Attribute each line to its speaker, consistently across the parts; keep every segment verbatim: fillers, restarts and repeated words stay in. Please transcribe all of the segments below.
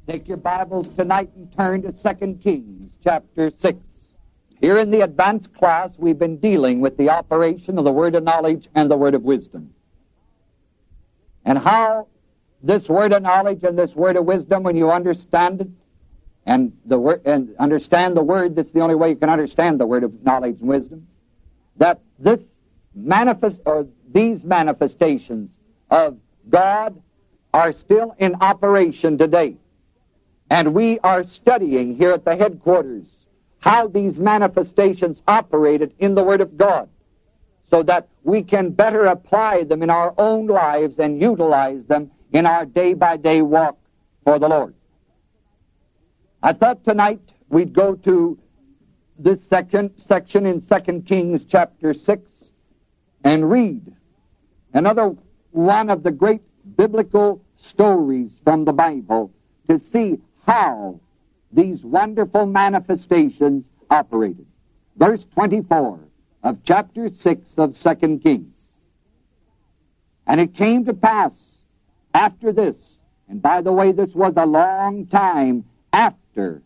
Speaker 1: Take your Bibles tonight and turn to Second Kings chapter six. Here in the advanced class, we've been dealing with the operation of the word of knowledge and the word of wisdom. And how this word of knowledge and this word of wisdom, when you understand it, and the word and understand the word, this is the only way you can understand the word of knowledge and wisdom, that this manifest or these manifestations of God are still in operation today. And we are studying here at the headquarters how these manifestations operated in the Word of God, so that we can better apply them in our own lives and utilize them in our day-by-day walk for the Lord. I thought tonight we'd go to this section, section in Second Kings chapter six and read another one of the great biblical stories from the Bible to see how these wonderful manifestations operated. Verse twenty-four of chapter six of Second Kings. And it came to pass after this, and by the way, this was a long time after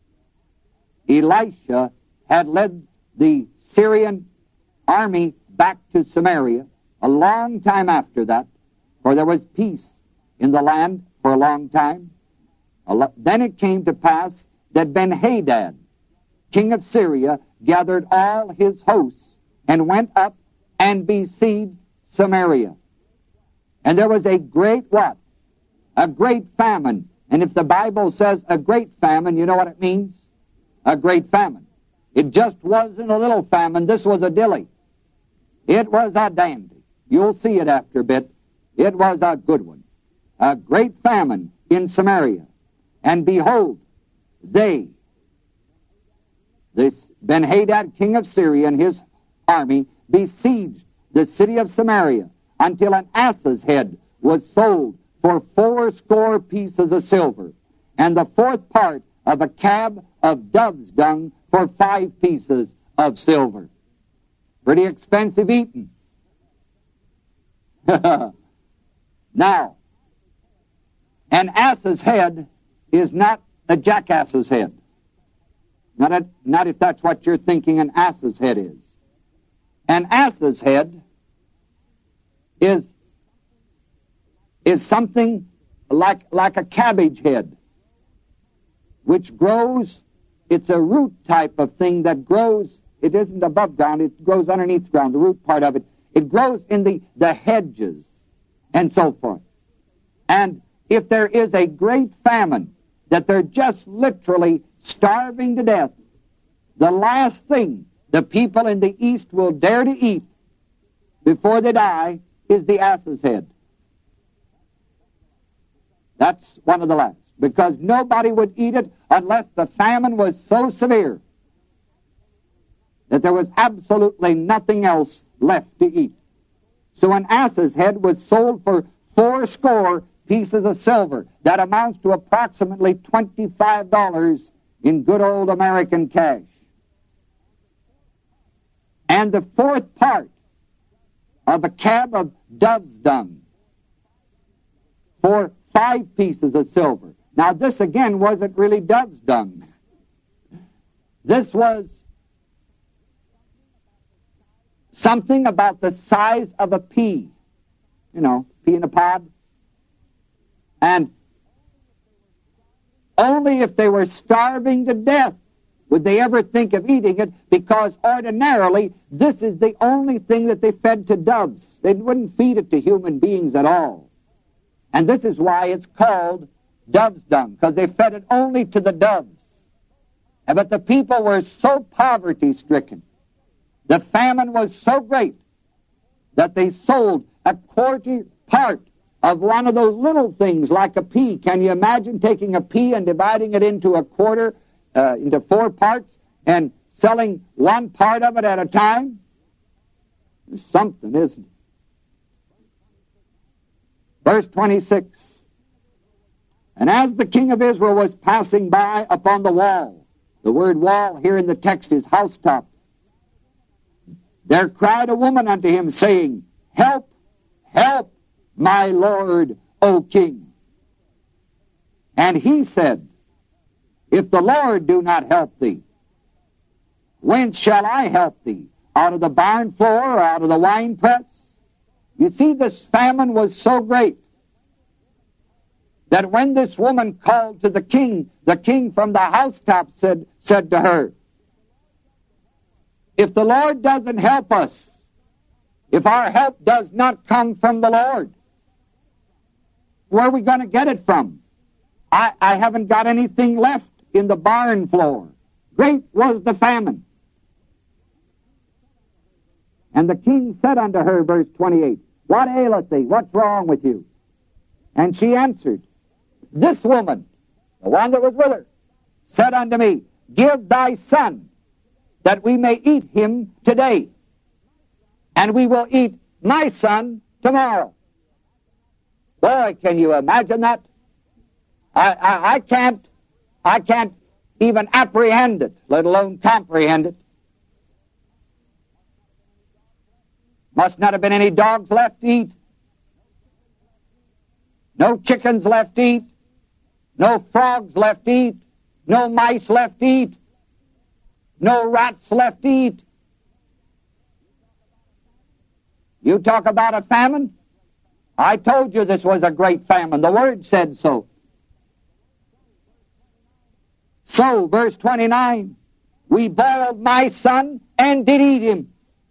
Speaker 1: Elisha had led the Syrian army back to Samaria, a long time after that, for there was peace in the land for a long time. Then it came to pass that Ben-Hadad, king of Syria, gathered all his hosts and went up and besieged Samaria. And there was a great what? A great famine. And if the Bible says a great famine, you know what it means? A great famine. It just wasn't a little famine. This was a dilly. It was a dandy. You'll see it after a bit. It was a good one. A great famine in Samaria. And behold, they, this Ben-Hadad, king of Syria, and his army, besieged the city of Samaria until an ass's head was sold for fourscore pieces of silver, and the fourth part of a cab of dove's dung for five pieces of silver. Pretty expensive eating. Now, an ass's head is not a jackass's head. Not, a, not if that's what you're thinking an ass's head is. An ass's head is, is something like, like a cabbage head, which grows, it's a root type of thing that grows, it isn't above ground, it grows underneath ground, the root part of it. It grows in the, the hedges and so forth. And if there is a great famine, that they're just literally starving to death, the last thing the people in the East will dare to eat before they die is the ass's head. That's one of the last, because nobody would eat it unless the famine was so severe that there was absolutely nothing else left to eat. So an ass's head was sold for fourscore pieces of silver. That amounts to approximately twenty-five dollars in good old American cash. And the fourth part of a cab of dove's dung for five pieces of silver. Now this again wasn't really dove's dung. This was something about the size of a pea. You know, pea in a pod. And only if they were starving to death would they ever think of eating it, because ordinarily this is the only thing that they fed to doves. They wouldn't feed it to human beings at all. And this is why it's called dove's dung, because they fed it only to the doves. But the people were so poverty-stricken, the famine was so great, that they sold a quarter part of one of those little things like a pea. Can you imagine taking a pea and dividing it into a quarter, uh, into four parts, and selling one part of it at a time? It's something, isn't it? Verse twenty-six. And as the king of Israel was passing by upon the wall, the word wall here in the text is housetop, there cried a woman unto him, saying, Help, help, my lord, O king. And he said, If the Lord do not help thee, whence shall I help thee? Out of the barn floor or out of the winepress? You see, this famine was so great that when this woman called to the king, the king from the housetop said, said to her, If the Lord doesn't help us, if our help does not come from the Lord, where are we going to get it from? I, I haven't got anything left in the barn floor. Great was the famine. And the king said unto her, verse twenty-eight, What aileth thee? What's wrong with you? And she answered, This woman, the one that was with her, said unto me, Give thy son, that we may eat him today, and we will eat my son tomorrow. Boy, can you imagine that? I, I, I can't, I can't even apprehend it, let alone comprehend it. Must not have been any dogs left to eat. No chickens left to eat. No frogs left to eat. No mice left to eat. No rats left to eat. You talk about a famine? I told you this was a great famine. The Word said so. So, verse twenty-nine, we boiled my son and did eat him.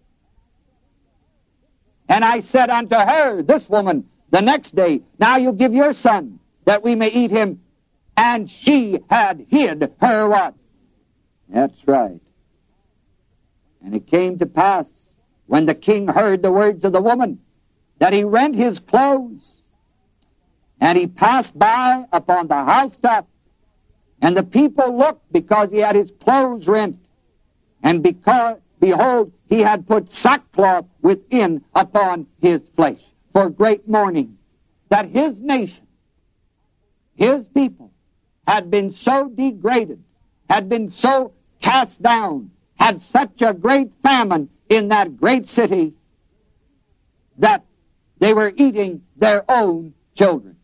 Speaker 1: And I said unto her, this woman, the next day, Now you give your son, that we may eat him. And she had hid her what? That's right. And it came to pass, when the king heard the words of the woman, that he rent his clothes, and he passed by upon the housetop, and the people looked because he had his clothes rent, and because, behold, he had put sackcloth within upon his flesh, for great mourning, that his nation, his people, had been so degraded, had been so cast down, had such a great famine in that great city, that they were eating their own children.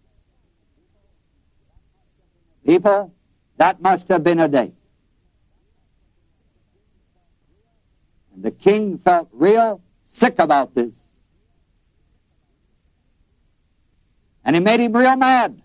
Speaker 1: People, that must have been a day. And the king felt real sick about this. And it made him real mad,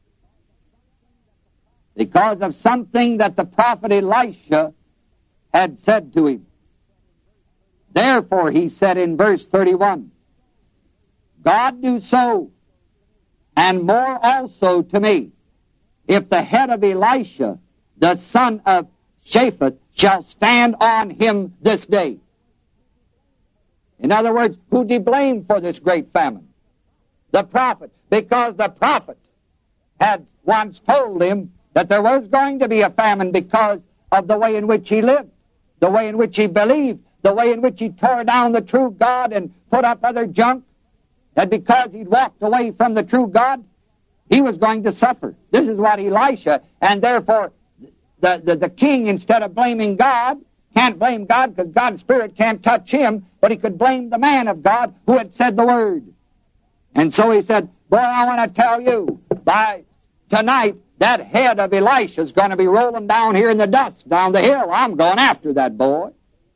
Speaker 1: because of something that the prophet Elisha had said to him. Therefore, he said in verse thirty-one, God do so, and more also to me, if the head of Elisha, the son of Shaphat, shall stand on him this day. In other words, who did he blame for this great famine? The prophet, because the prophet had once told him that there was going to be a famine because of the way in which he lived, the way in which he believed, the way in which he tore down the true God and put up other junk, that because he'd walked away from the true God, he was going to suffer. This is what Elisha, and therefore the, the, the king, instead of blaming God, can't blame God because God's Spirit can't touch him, but he could blame the man of God who had said the word. And so he said, boy, I want to tell you, by tonight, that head of Elisha's going to be rolling down here in the dust, down the hill. I'm going after that boy.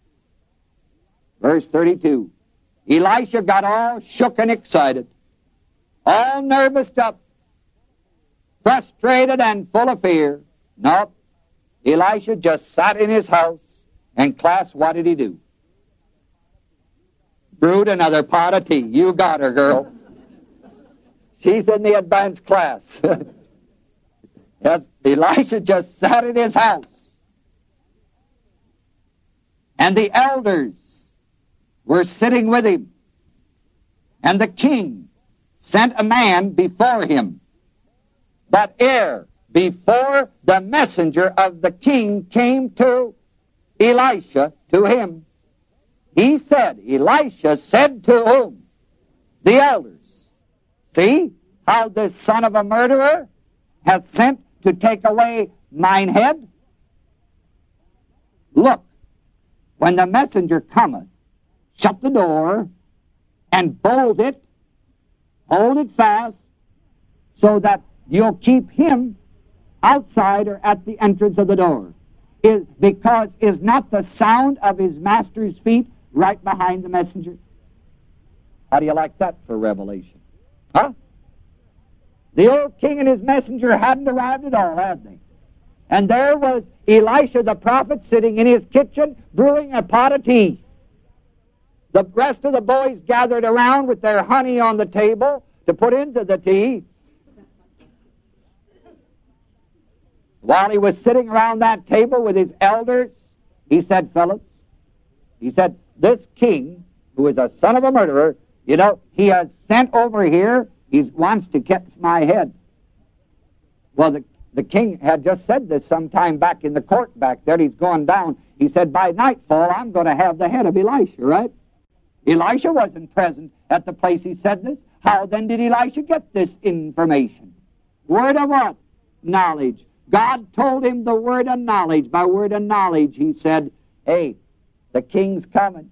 Speaker 1: Verse thirty-two. Elisha got all shook and excited, all nervous up, frustrated and full of fear. Nope. Elisha just sat in his house, and class, what did he do? Brewed another pot of tea. You got her, girl. She's in the advanced class. Yes, Elisha just sat in his house. And the elders were sitting with him. And the king sent a man before him. But ere before the messenger of the king came to Elisha, to him, he said, Elisha said to whom? The elders. See how this son of a murderer hath sent to take away mine head? Look, when the messenger cometh, shut the door and bolt it, hold it fast, so that you'll keep him outside or at the entrance of the door. Is because is not the sound of his master's feet right behind the messenger? How do you like that for revelation? Huh? The old king and his messenger hadn't arrived at all, had they? And there was Elisha the prophet sitting in his kitchen brewing a pot of tea. The rest of the boys gathered around with their honey on the table to put into the tea. While he was sitting around that table with his elders, he said, fellas, he said, this king, who is a son of a murderer, you know, he has sent over here, he wants to catch my head. Well, the, the king had just said this sometime back in the court back there. He's going down. He said, by nightfall, I'm going to have the head of Elisha, right? Elisha wasn't present at the place he said this. How then did Elisha get this information? Word of what? Knowledge. God told him the word of knowledge. By word of knowledge, he said, hey, the king's coming.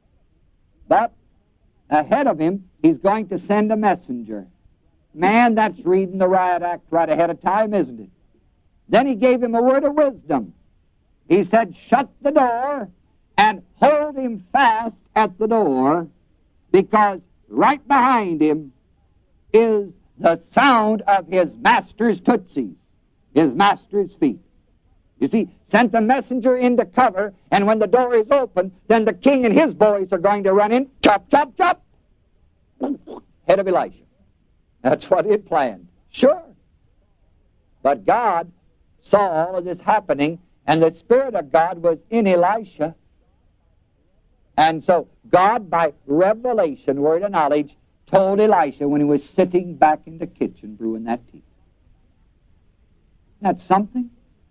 Speaker 1: But ahead of him, he's going to send a messenger. Man, that's reading the riot act right ahead of time, isn't it? Then he gave him a word of wisdom. He said, shut the door and hold him fast at the door, because right behind him is the sound of his master's tootsies, his master's feet. You see, sent the messenger into cover, and when the door is open, then the king and his boys are going to run in, chop, chop, chop, head of Elisha. That's what he had planned. Sure. But God saw all of this happening, and the Spirit of God was in Elisha. And so God, by revelation, word of knowledge, told Elisha when he was sitting back in the kitchen brewing that tea. That's something.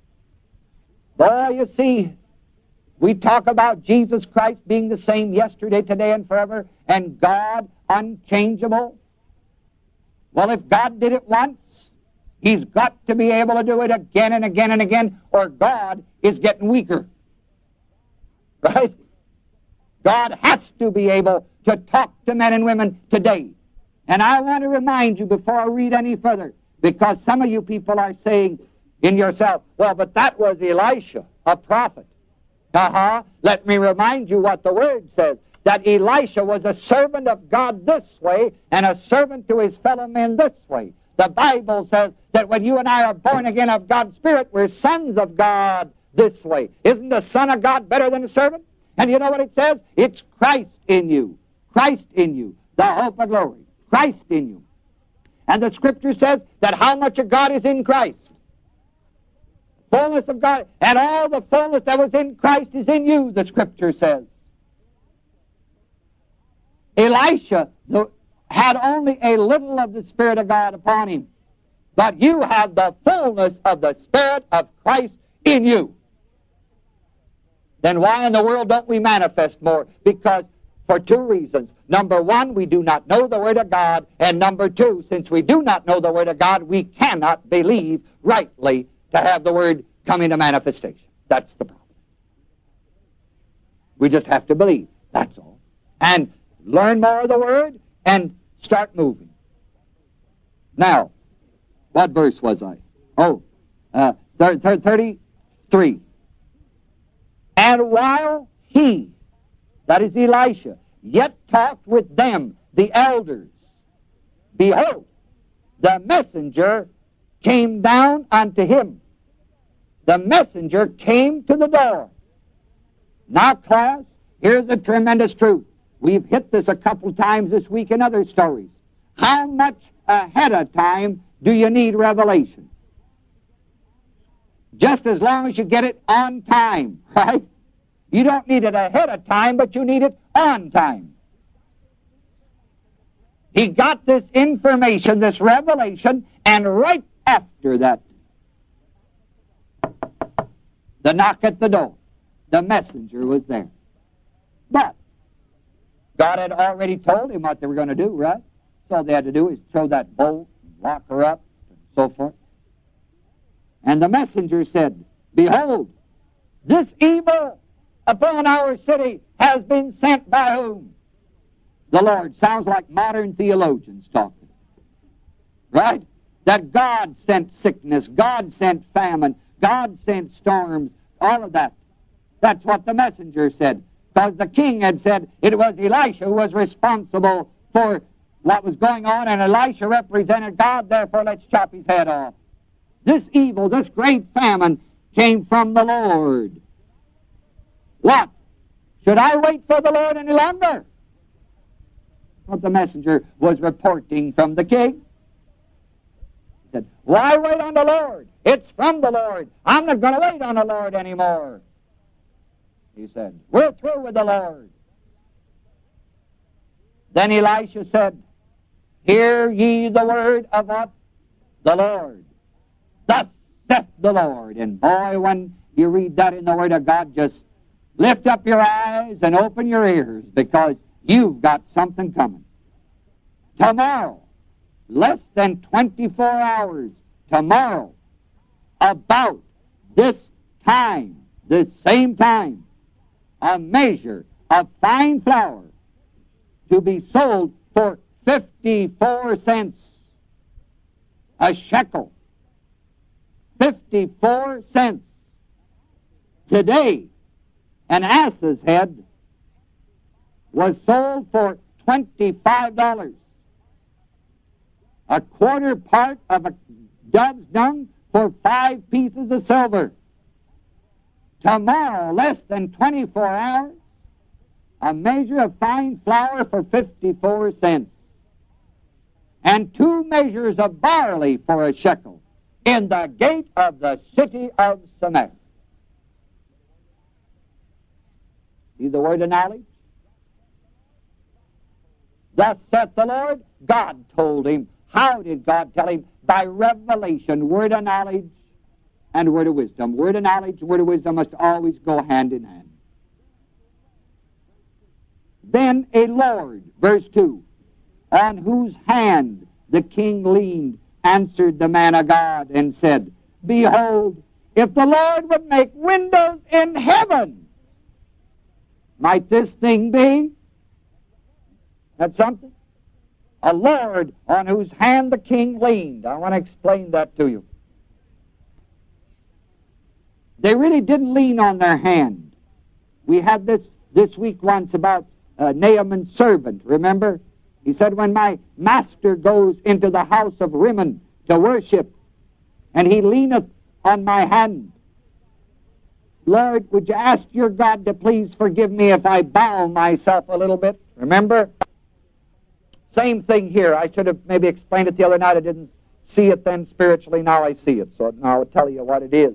Speaker 1: Boy, you see, we talk about Jesus Christ being the same yesterday, today, and forever, and God unchangeable. Well, if God did it once, He's got to be able to do it again and again and again, or God is getting weaker. Right? God has to be able to talk to men and women today. And I want to remind you before I read any further, because some of you people are saying in yourself, well, but that was Elisha, a prophet. Uh-huh. Let me remind you what the Word says, that Elisha was a servant of God this way and a servant to his fellow men this way. The Bible says that when you and I are born again of God's Spirit, we're sons of God this way. Isn't the Son of God better than a servant? And you know what it says? It's Christ in you. Christ in you. The hope of glory. Christ in you. And the Scripture says that how much of God is in Christ? Fullness of God. And all the fullness that was in Christ is in you, the Scripture says. Elisha had only a little of the Spirit of God upon him. But you have the fullness of the Spirit of Christ in you. Then why in the world don't we manifest more? Because for two reasons. Number one, we do not know the Word of God. And number two, since we do not know the Word of God, we cannot believe rightly to have the Word come into manifestation. That's the problem. We just have to believe. That's all. And learn more of the Word and start moving. Now, what verse was I? Oh, uh, thirty-three. And while he, that is Elisha, yet talked with them, the elders, behold, the messenger came down unto him. The messenger came to the door. Now, class, here's a tremendous truth. We've hit this a couple times this week in other stories. How much ahead of time do you need revelation? Just as long as you get it on time, right? You don't need it ahead of time, but you need it on time. He got this information, this revelation, and right after that, the knock at the door, the messenger was there. But God had already told him what they were going to do, right? So all they had to do is throw that bolt, lock her up, and so forth. And the messenger said, behold, this evil upon our city has been sent by whom? The Lord. Sounds like modern theologians talking. Right? that God sent sickness, God sent famine, God sent storms, all of that. That's what the messenger said. Because the king had said it was Elisha who was responsible for what was going on, and Elisha represented God, therefore let's chop his head off. This evil, this great famine came from the Lord. What? Should I wait for the Lord any longer? What the messenger was reporting from the king. He said, why wait on the Lord? It's from the Lord. I'm not going to wait on the Lord anymore. He said, we're through with the Lord. Then Elisha said, hear ye the word of what? The Lord. Thus saith the Lord. And boy, when you read that in the Word of God, just lift up your eyes and open your ears, because you've got something coming. Tomorrow, less than twenty-four hours, tomorrow, about this time, this same time, a measure of fine flour to be sold for fifty-four cents a shekel. fifty-four cents. Today, an ass's head was sold for twenty-five dollars. A quarter part of a dove's dung for five pieces of silver. Tomorrow, less than twenty-four hours, a measure of fine flour for fifty-four cents. And two measures of barley for a shekel in the gate of the city of Samaria. See the word of knowledge? Thus saith the Lord. God told him. How did God tell him? By revelation, word of knowledge and word of wisdom. Word of knowledge and word of wisdom must always go hand in hand. Then a Lord, verse two, on whose hand the king leaned, answered the man of God and said, behold, if the Lord would make windows in heaven, might this thing be? That's something. A Lord on whose hand the king leaned. I want to explain that to you. They really didn't lean on their hand. We had this this week once about uh, Naaman's servant, remember? He said, when my master goes into the house of Rimmon to worship, and he leaneth on my hand, Lord, would you ask your God to please forgive me if I bow myself a little bit? Remember? Same thing here. I should have maybe explained it the other night. I didn't see it then spiritually. Now I see it. So now I'll tell you what it is.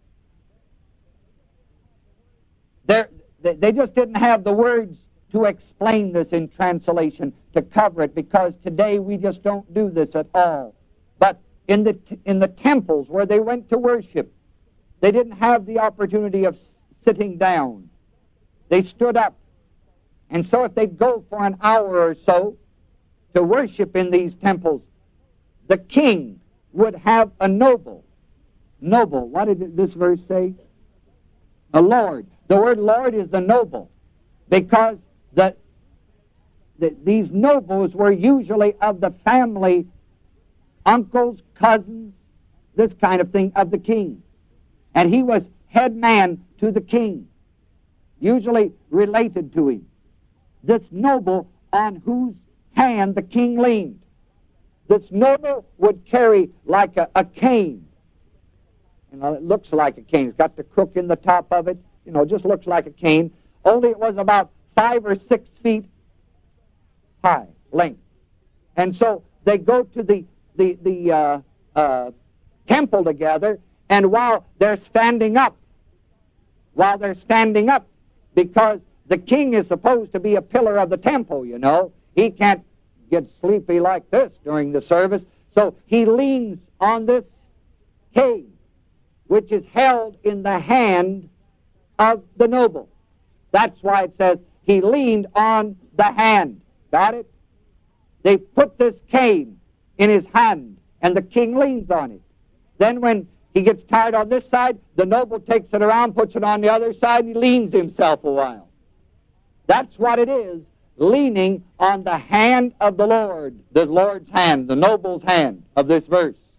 Speaker 1: They're, they just didn't have the words to explain this in translation, to cover it, because today we just don't do this at all. But in the in the temples where they went to worship, they didn't have the opportunity of sitting down. They stood up. And so if they'd go for an hour or so to worship in these temples, the king would have a noble. Noble. What did this verse say? A lord. The word lord is the noble, because the, the, these nobles were usually of the family, uncles, cousins, this kind of thing, of the king. And he was head man to the king, usually related to him. This noble on whose hand the king leaned. This noble would carry like a, a cane. You know, it looks like a cane. It's got the crook in the top of it. You know, it just looks like a cane. Only it was about five or six feet high, length. And so they go to the, the, the uh, uh, temple together, and while they're standing up, while they're standing up, because the king is supposed to be a pillar of the temple, you know. He can't get sleepy like this during the service. So he leans on this cane, which is held in the hand of the noble. That's why it says he leaned on the hand. Got it? They put this cane in his hand, and the king leans on it. Then when he gets tired on this side, the noble takes it around, puts it on the other side, and he leans himself a while. That's what it is, leaning on the hand of the Lord, the Lord's hand, the noble's hand of this verse.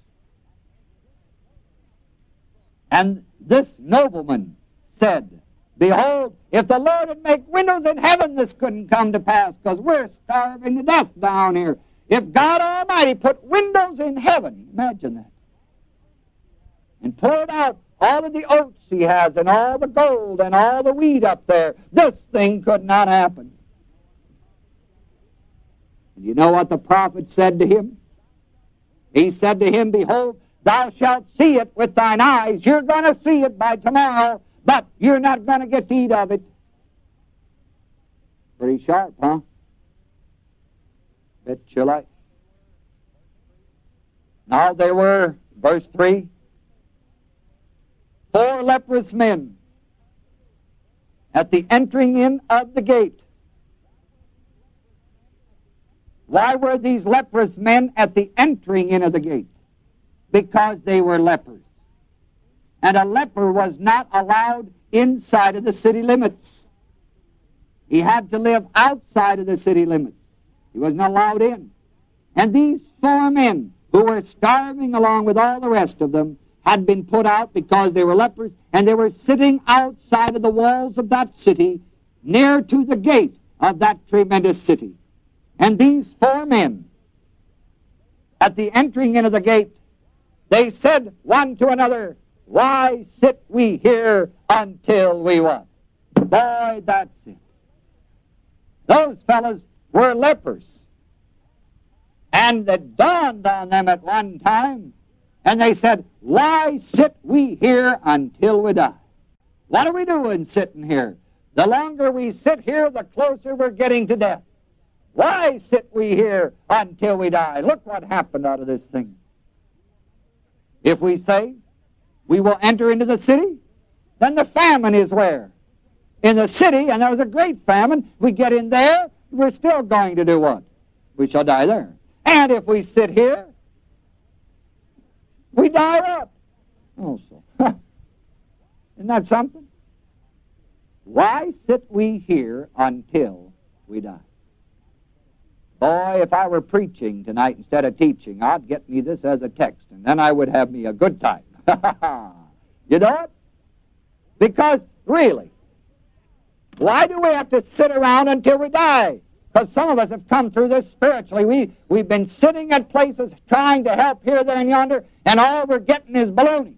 Speaker 1: And this nobleman said, behold, if the Lord would make windows in heaven, this couldn't come to pass, because we're starving to death down here. If God Almighty put windows in heaven, imagine that, and poured out all of the oats he has, and all the gold, and all the wheat up there, this thing could not happen. And you know what the prophet said to him? He said to him, behold, thou shalt see it with thine eyes. You're going to see it by tomorrow, but you're not going to get to eat of it. Pretty sharp, huh? Bet you like. Now there were, verse three, four leprous men at the entering in of the gate. Why were these leprous men at the entering in of the gate? Because they were lepers. And a leper was not allowed inside of the city limits. He had to live outside of the city limits. He wasn't allowed in. And these four men, who were starving along with all the rest of them, had been put out because they were lepers, and they were sitting outside of the walls of that city, near to the gate of that tremendous city. And these four men, at the entering into the gate, they said one to another, why sit we here until we what? Boy, that's it. Those fellows were lepers. And it dawned on them at one time, and they said, why sit we here until we die? What are we doing sitting here? The longer we sit here, the closer we're getting to death. Why sit we here until we die? Look what happened out of this thing. If we say we will enter into the city, then the famine is where? In the city, and there was a great famine. We get in there, we're still going to do what? We shall die there. And if we sit here, we die up. Also. Isn't that something? Why sit we here until we die? Boy, if I were preaching tonight instead of teaching, I'd get me this as a text, and then I would have me a good time. You know it? Because, really, why do we have to sit around until we die? Because some of us have come through this spiritually. We, we've been sitting at places trying to help here, there, and yonder, and all we're getting is baloney.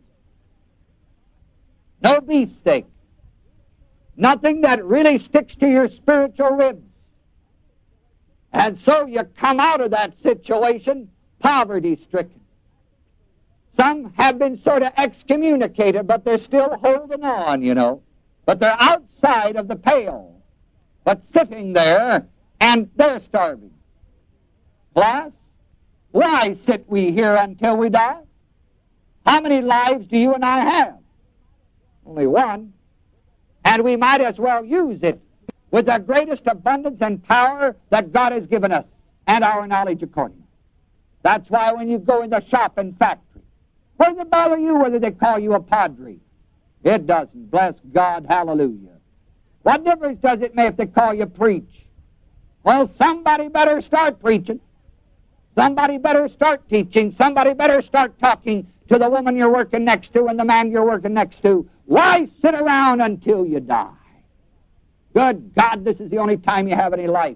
Speaker 1: No beefsteak. Nothing that really sticks to your spiritual ribs. And so you come out of that situation poverty-stricken. Some have been sort of excommunicated, but they're still holding on, you know. But they're outside of the pale, but sitting there, and they're starving. Class, why sit we here until we die? How many lives do you and I have? Only one. And we might as well use it with the greatest abundance and power that God has given us, and our knowledge according. That's why when you go in the shop and factory, what does it bother you whether they call you a padre? It doesn't. Bless God, hallelujah. What difference does it make if they call you preach? Well, somebody better start preaching. Somebody better start teaching. Somebody better start talking to the woman you're working next to and the man you're working next to. Why sit around until you die? Good God, this is the only time you have any life.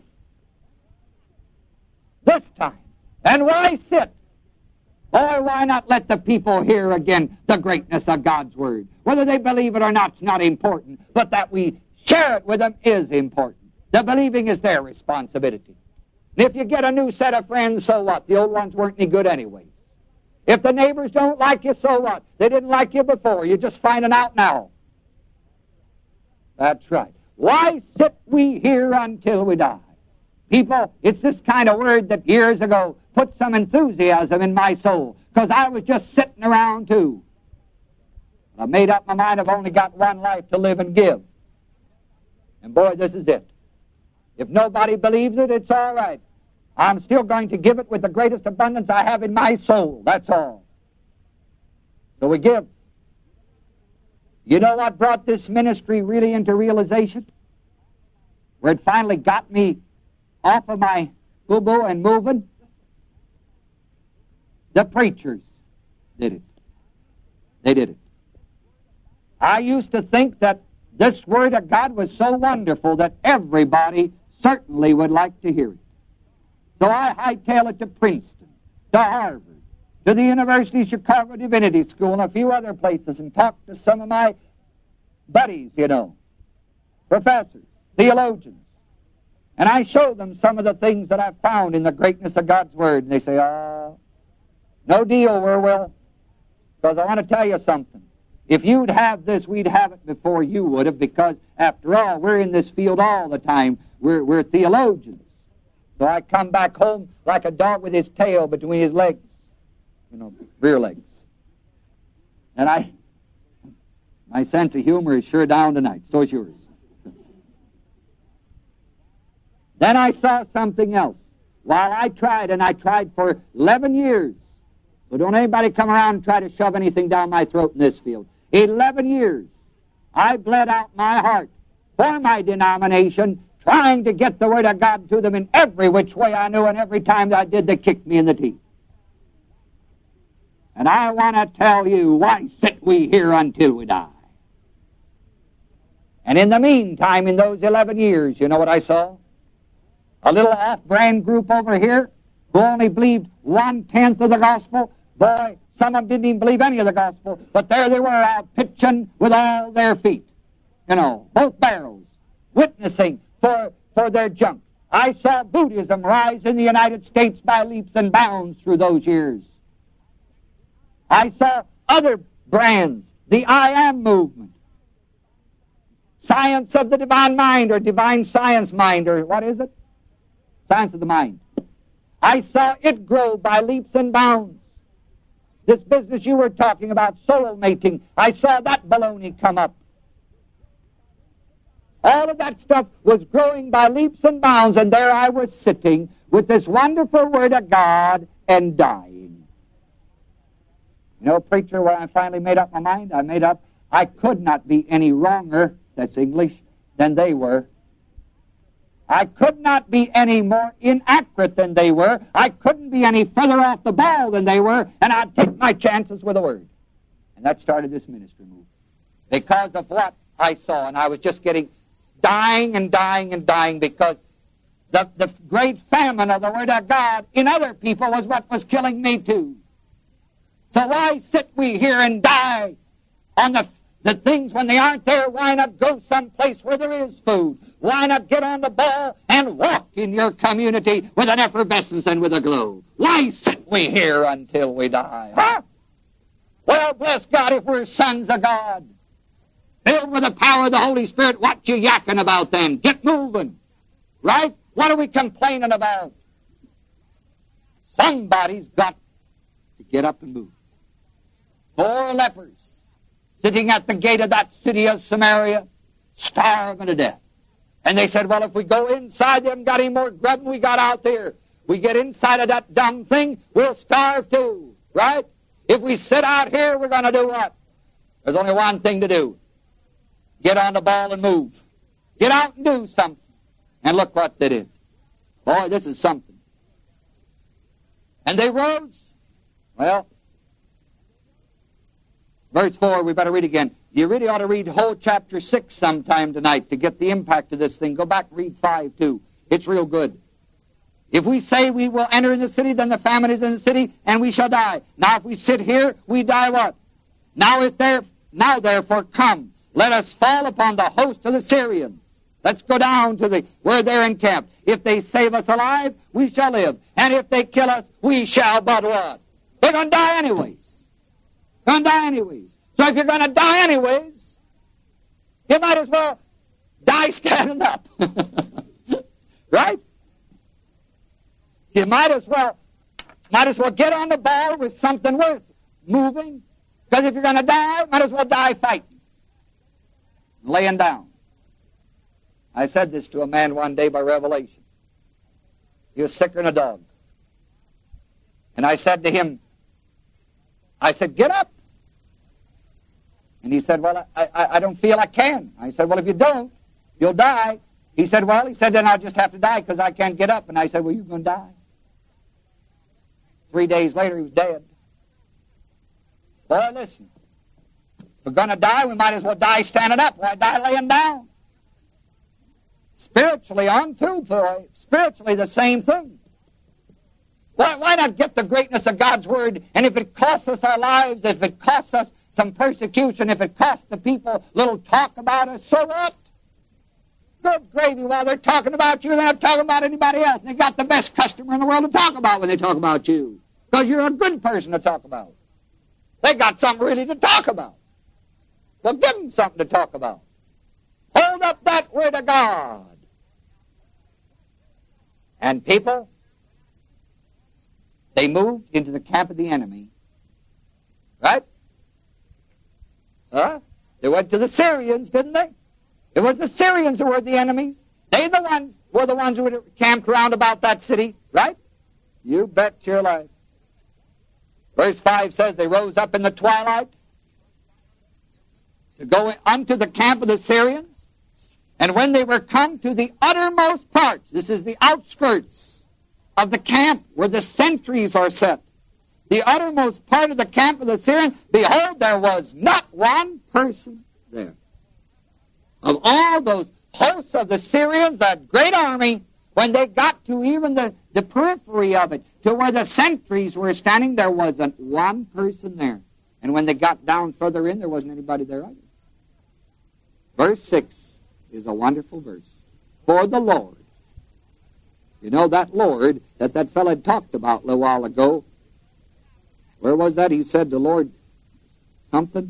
Speaker 1: This time. And why sit? Or why not let the people hear again the greatness of God's Word? Whether they believe it or not is not important, but that we share it with them is important. The believing is their responsibility. And if you get a new set of friends, so what? The old ones weren't any good anyway. If the neighbors don't like you, so what? They didn't like you before. You're just finding out now. That's right. Why sit we here until we die? People, it's this kind of word that years ago put some enthusiasm in my soul, because I was just sitting around too. I made up my mind I've only got one life to live and give. And boy, this is it. If nobody believes it, it's all right. I'm still going to give it with the greatest abundance I have in my soul. That's all. So we give. You know what brought this ministry really into realization? Where it finally got me off of my boo-boo and moving? The preachers did it. They did it. I used to think that this Word of God was so wonderful that everybody certainly would like to hear it. So I hightail it to Princeton, to Harvard, to the University of Chicago Divinity School, and a few other places, and talk to some of my buddies, you know, professors, theologians. And I show them some of the things that I've found in the greatness of God's Word. And they say, oh, no deal, Wierwille, because I want to tell you something. If you'd have this, we'd have it before you would have, because, after all, we're in this field all the time. We're, we're theologians. So I come back home like a dog with his tail between his legs, you know, rear legs. And I, my sense of humor is sure down tonight. So is yours. Then I saw something else. While I tried, and I tried for eleven years, so don't anybody come around and try to shove anything down my throat in this field. Eleven years, I bled out my heart for my denomination, trying to get the Word of God to them in every which way I knew, and every time that I did, they kicked me in the teeth. And I want to tell you, why sit we here until we die? And in the meantime, in those eleven years, you know what I saw? A little off-brand group over here who only believed one-tenth of the gospel. Boy, some of them didn't even believe any of the gospel, but there they were out pitching with all their feet. You know, both barrels, witnessing for, for their junk. I saw Buddhism rise in the United States by leaps and bounds through those years. I saw other brands, the I Am movement, science of the divine mind, or divine science mind, or what is it? Science of the mind. I saw it grow by leaps and bounds. This business you were talking about, soul mating, I saw that baloney come up. All of that stuff was growing by leaps and bounds, and there I was sitting with this wonderful Word of God and dying. You know, preacher, when I finally made up my mind, I made up I could not be any wronger, that's English, than they were. I could not be any more inaccurate than they were. I couldn't be any further off the ball than they were, and I'd take my chances with the Word. And that started this ministry move. Because of what I saw, and I was just getting dying and dying and dying, because the, the great famine of the Word of God in other people was what was killing me too. So why sit we here and die on the The things when they aren't there? Why not go someplace where there is food? Why not get on the ball and walk in your community with an effervescence and with a glow? Why sit we here until we die? Huh? Well, bless God, if we're sons of God, filled with the power of the Holy Spirit, what you yakking about then? Get moving. Right? What are we complaining about? Somebody's got to get up and move. Four lepers sitting at the gate of that city of Samaria, starving to death. And they said, well, if we go inside, they haven't got any more grub than we got out there. We get inside of that dumb thing, we'll starve too, right? If we sit out here, we're going to do what? There's only one thing to do. Get on the ball and move. Get out and do something. And look what they did. Boy, this is something. And they rose. Well, verse four, we better read again. You really ought to read whole chapter six sometime tonight to get the impact of this thing. Go back and read five too. It's real good. If we say we will enter in the city, then the famine is in the city, and we shall die. Now if we sit here, we die what? Now if there, now therefore come, let us fall upon the host of the Syrians. Let's go down to the where they're encamped. If they save us alive, we shall live. And if they kill us, we shall but what? They're going to die anyways. Going to die anyways. So if you're going to die anyways, you might as well die standing up. Right? You might as well, might as well get on the ball with something worth moving. Because if you're going to die, might as well die fighting. Laying down. I said this to a man one day by revelation. He was sicker than a dog. And I said to him, I said, get up. And he said, well, I, I, I don't feel I can. I said, well, if you don't, you'll die. He said, well, he said, then I'll just have to die because I can't get up. And I said, well, you're going to die. Three days later, he was dead. Boy, listen. we're going to die, we might as well die standing up. Why die laying down? Spiritually, on too, boy. Spiritually, the same thing. Why, why not get the greatness of God's Word, and if it costs us our lives, if it costs us some persecution, if it costs the people little talk about us, so what? Good gravy, while they're talking about you, they're not talking about anybody else. They got the best customer in the world to talk about when they talk about you, because you're a good person to talk about. They got something really to talk about. Well, give them something to talk about. Hold up that Word of God. And people, they moved into the camp of the enemy. Right? Huh? They went to the Syrians, didn't they? It was the Syrians who were the enemies. They the ones were the ones who were camped round about that city, right? You bet your life. Verse five says they rose up in the twilight to go unto the camp of the Syrians. And when they were come to the uttermost parts, this is the outskirts of the camp where the sentries are set, the uttermost part of the camp of the Syrians, behold, there was not one person there. Of all those hosts of the Syrians, that great army, when they got to even the, the periphery of it, to where the sentries were standing, there wasn't one person there. And when they got down further in, there wasn't anybody there either. Verse six is a wonderful verse. For the Lord. You know that Lord that that fellow had talked about a little while ago. Where was that? He said the Lord something.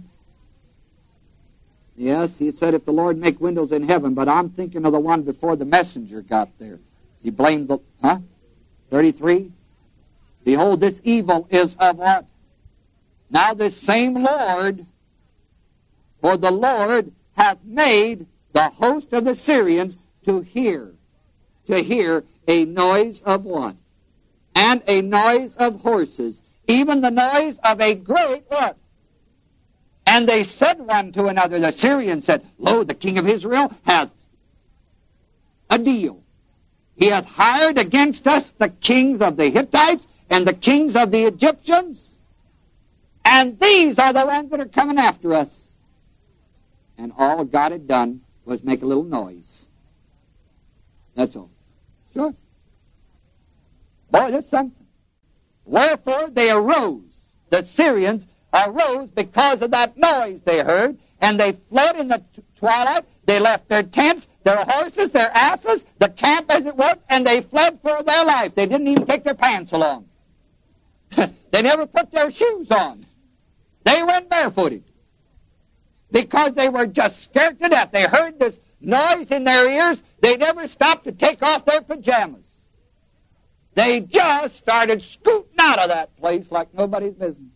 Speaker 1: Yes, he said if the Lord make windows in heaven, but I'm thinking of the one before the messenger got there. He blamed the, huh? thirty-three? Behold, this evil is of what? Now this same Lord, for the Lord hath made the host of the Syrians to hear, to hear a noise of what? And a noise of horses, even the noise of a great what? And they said one to another, the Syrians said, Lo, the king of Israel hath a deal. He hath hired against us the kings of the Hittites and the kings of the Egyptians, and these are the ones that are coming after us. And all God had done was make a little noise. That's all. Sure. Boy, that's something. Wherefore they arose. The Syrians arose because of that noise they heard, and they fled in the t- twilight. They left their tents, their horses, their asses, the camp as it was, and they fled for their life. They didn't even take their pants along. They never put their shoes on. They went barefooted because they were just scared to death. They heard this noise in their ears. They never stopped to take off their pajamas. They just started scooting out of that place like nobody's business.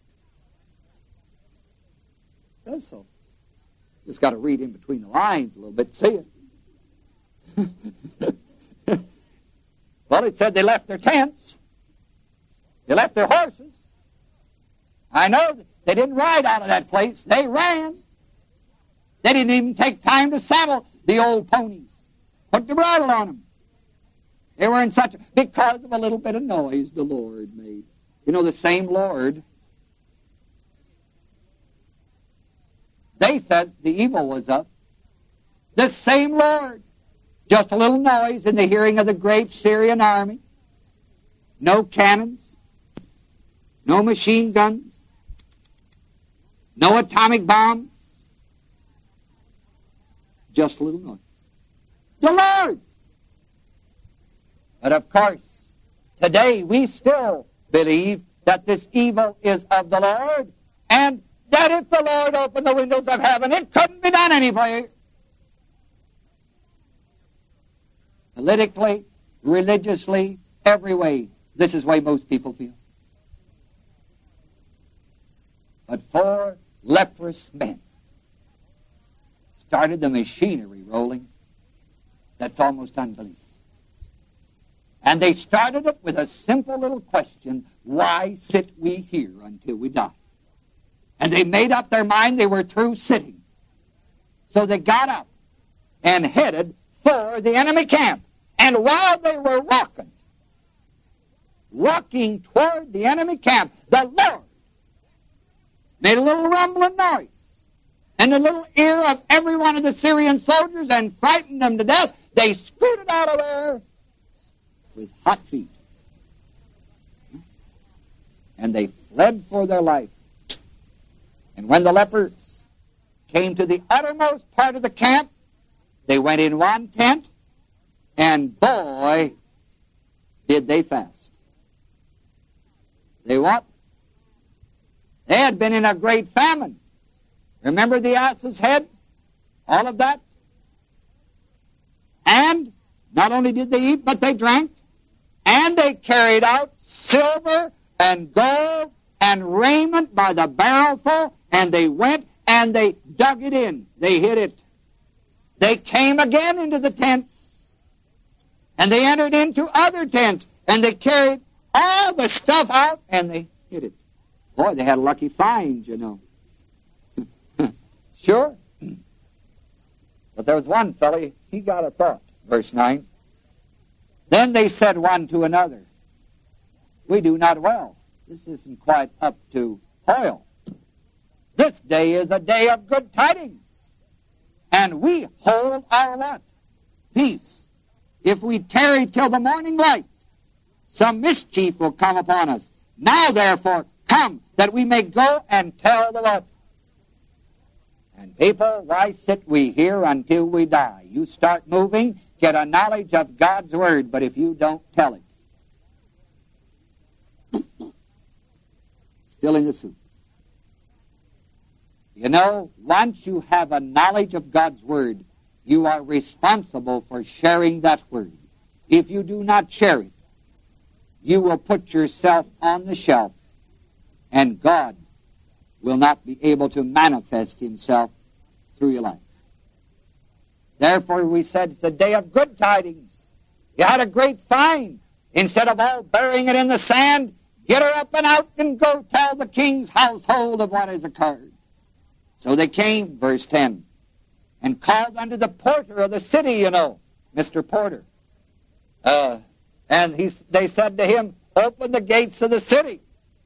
Speaker 1: Says so. Just got to read in between the lines a little bit to see it. Well, it said they left their tents. They left their horses. I know they didn't ride out of that place. They ran. They didn't even take time to saddle the old ponies. Put the bridle on them. They were in such a... because of a little bit of noise the Lord made. You know, the same Lord... They said the evil was up. The same Lord. Just a little noise in the hearing of the great Syrian army. No cannons. No machine guns. No atomic bombs. Just a little noise. The Lord. But of course, today we still believe that this evil is of the Lord, and that if the Lord opened the windows of heaven, it couldn't be done anyway. Politically, religiously, every way, this is the way most people feel. But four leprous men started the machinery rolling that's almost unbelievable. And they started it with a simple little question, why sit we here until we die? And they made up their mind they were through sitting. So they got up and headed for the enemy camp. And while they were walking, walking toward the enemy camp, the Lord made a little rumbling noise. in the little ear of every one of the Syrian soldiers and frightened them to death. They scooted out of there with hot feet. And they fled for their life. And when the lepers came to the uttermost part of the camp, they went in one tent, and boy, did they fast. They what? They had been in a great famine. Remember the ass's head? All of that? And not only did they eat, but they drank. And they carried out silver and gold and raiment by the barrelful. And they went and they dug it in. They hid it. They came again into the tents. And they entered into other tents. And they carried all the stuff out and they hid it. Boy, they had a lucky find, you know. Sure. But there was one fellow, he got a thought. Verse nine. Then they said one to another, we do not well. This isn't quite up to toil. This day is a day of good tidings. And we hold our what? Peace. If we tarry till the morning light, some mischief will come upon us. Now therefore, come, that we may go and tell the what? And people, why sit we here until we die? You start moving, get a knowledge of God's Word, but if you don't tell it, still in the soup. You know, once you have a knowledge of God's Word, you are responsible for sharing that Word. If you do not share it, you will put yourself on the shelf, and God will not be able to manifest Himself through your life. Therefore, we said it's a day of good tidings. You had a great find. Instead of all burying it in the sand, get her up and out and go tell the king's household of what has occurred. So they came, verse ten, and called unto the porter of the city, you know, Mister Porter. Uh, and he, they said to him, open the gates of the city.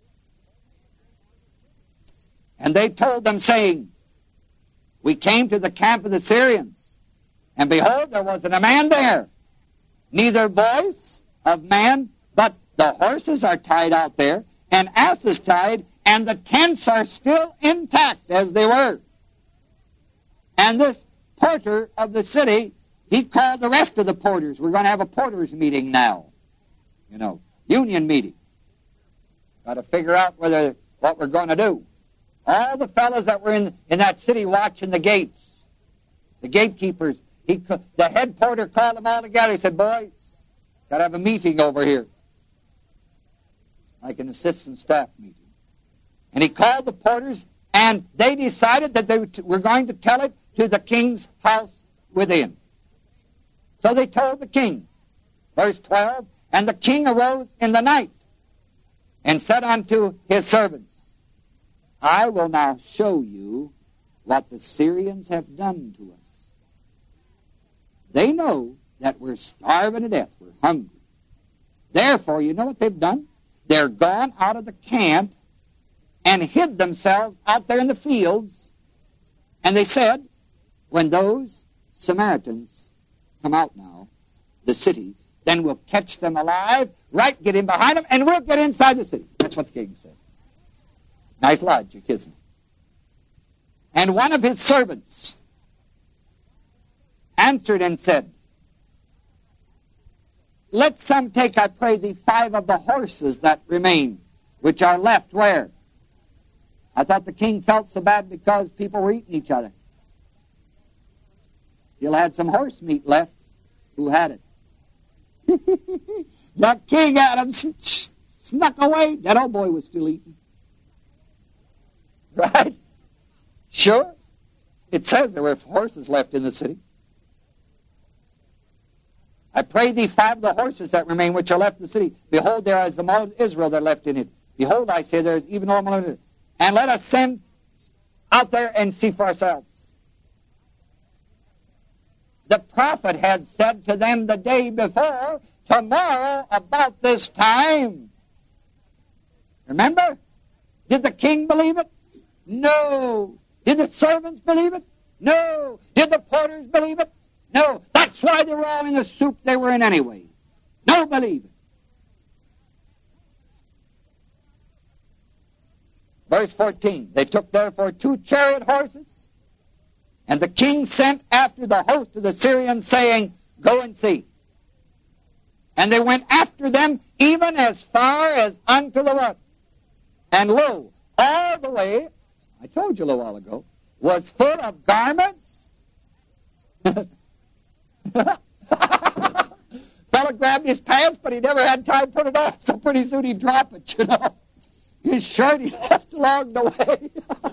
Speaker 1: And they told them, saying, we came to the camp of the Syrians, and behold, there wasn't a man there, neither voice of man, but the horses are tied out there, and asses tied, and the tents are still intact as they were. And this porter of the city, he called the rest of the porters. We're going to have a porters meeting now, you know, union meeting. Got to figure out whether what we're going to do. All the fellows that were in, in that city watching the gates, the gatekeepers, he, the head porter called them all together. He said, boys, got to have a meeting over here, like an assistant staff meeting. And he called the porters, and they decided that they were going to tell it to the king's house within. So they told the king. Verse twelve, and the king arose in the night and said unto his servants, I will now show you what the Syrians have done to us. They know that we're starving to death. We're hungry. Therefore, you know what they've done? They're gone out of the camp and hid themselves out there in the fields. And they said, when those Samaritans come out now, the city, then we'll catch them alive, right, get in behind them, and we'll get inside the city. That's what the king said. Nice logic, isn't it? And one of his servants answered and said, let some take, I pray thee, five of the horses that remain, which are left where? I thought the king felt so bad because people were eating each other. Still had some horse meat left. Who had it? The king had them snuck away. That old boy was still eating. Right? Sure. It says there were horses left in the city. I pray thee, five of the horses that remain which are left in the city. Behold, there is the multitude of Israel that are left in it. Behold, I say, there is even all multitude. And let us send out there and see for ourselves. The prophet had said to them the day before, tomorrow about this time. Remember? Did the king believe it? No. Did the servants believe it? No. Did the porters believe it? No. That's why they were all in the soup they were in anyway. No believe it. Verse fourteen, they took therefore two chariot horses, and the king sent after the host of the Syrians, saying, Go and see. And they went after them even as far as unto the what? And lo, all the way, I told you a little while ago, was full of garments. Fellow grabbed his pants, but he never had time to put it on, so pretty soon he'd drop it, you know. His shirt he left along the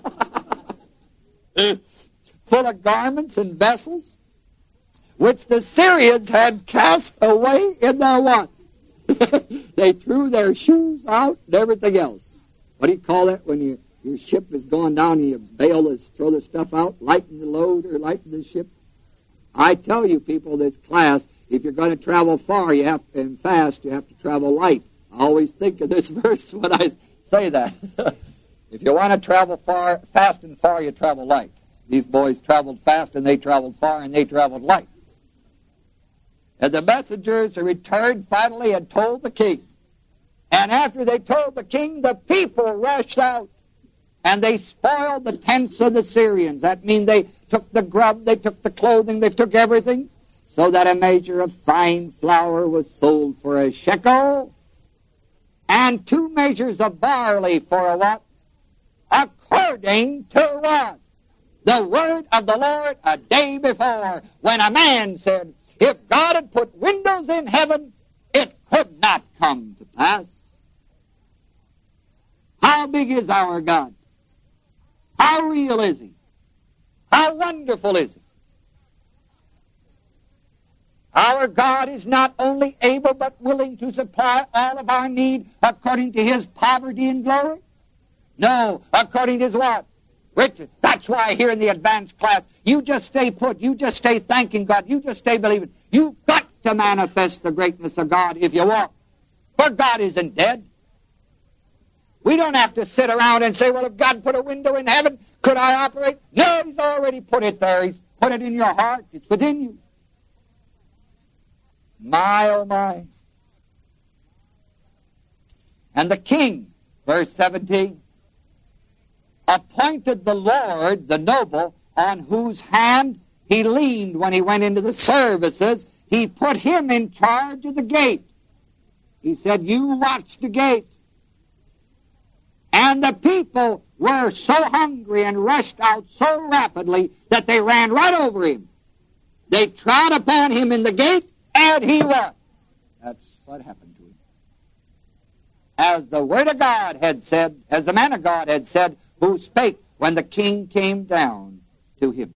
Speaker 1: way. Full of garments and vessels, which the Syrians had cast away in their what? They threw their shoes out and everything else. What do you call that when you, your ship is going down and you bail this, throw the stuff out, lighten the load or lighten the ship? I tell you people, this class, if you're going to travel far you have and fast, you have to travel light. I always think of this verse when I say that. If you want to travel far, fast and far, you travel light. These boys traveled fast and they traveled far and they traveled light. And the messengers returned finally and told the king. And after they told the king, the people rushed out and they spoiled the tents of the Syrians. That means they took the grub, they took the clothing, they took everything, so that a measure of fine flour was sold for a shekel, and two measures of barley for a what? According to what? The word of the Lord a day before, when a man said, if God had put windows in heaven, it could not come to pass. How big is our God? How real is He? How wonderful is He? Our God is not only able but willing to supply all of our need according to His poverty and glory. No, according to His what? Riches. That's why here in the advanced class, you just stay put. You just stay thanking God. You just stay believing. You've got to manifest the greatness of God if you want. For God isn't dead. We don't have to sit around and say, well, if God put a window in heaven, could I operate? No, He's already put it there. He's put it in your heart. It's within you. My, oh my. And the king, verse seventeen, appointed the Lord, the noble, on whose hand he leaned when he went into the services. He put him in charge of the gate. He said, you watch the gate. And the people were so hungry and rushed out so rapidly that they ran right over him. They trod upon him in the gate, and he what? That's what happened to him. As the word of God had said, as the man of God had said, who spake when the king came down to him.